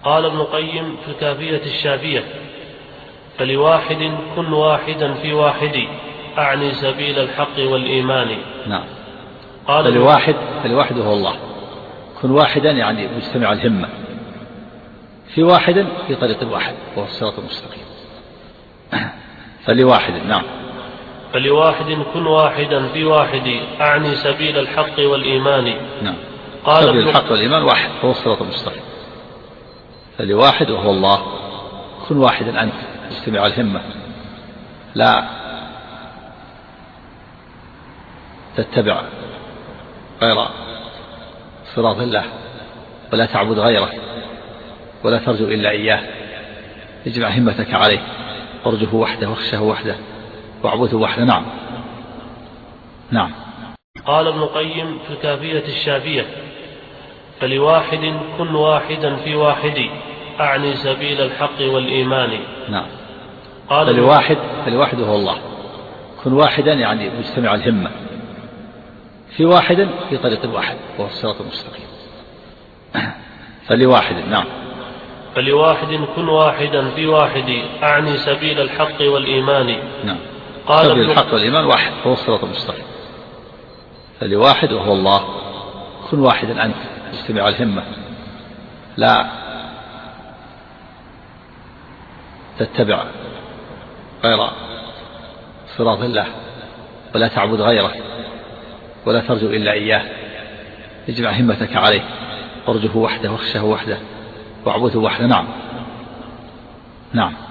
قال ابن القيم في الكافية الشافية: فلواحد كن واحدا في واحد، أعني سبيل الحق والإيمان. نعم. قال فلواحد هو الله، كن واحدا يعني مجتمع الهمة، في واحد في طريق واحد وهو الصراط المستقيم. فلواحد. نعم. فلواحد كن واحدا في واحد، أعني سبيل الحق والإيمان. نعم. سبيل الحق والإيمان واحد وهو الصراط المستقيم. فلواحد وهو الله، كن واحدا أنت مجتمع الهمة، لا تتبع غير صراط الله، ولا تعبد غيره، ولا ترجو إلا إياه. اجمع همتك عليه، وارجه وحده، واخشه وحده، واعبده وحده. نعم. نعم. قال ابن القيم في الكافية الشافية: فلواحد كن واحدا في واحد، أعني سبيل الحق والإيمان. نعم. قال فلواحد هو الله، كن واحدا يعني مجتمع الهمة، في واحد في طريق واحد وهو الصراط المستقيم. فلواحد. نعم. فلواحد كن واحدا في واحد، أعني سبيل الحق والإيمان. نعم. سبيل الحق والإيمان واحد وهو الصراط المستقيم. فلواحد وهو الله، كن واحدا أنت مجتمع الهمة، لا تتبع غير صراط الله، ولا تعبد غيره، ولا ترجو إلا إياه. اجمع همتك عليه، وارجه وحده، واخشه وحده، واعبده وحده. نعم. نعم.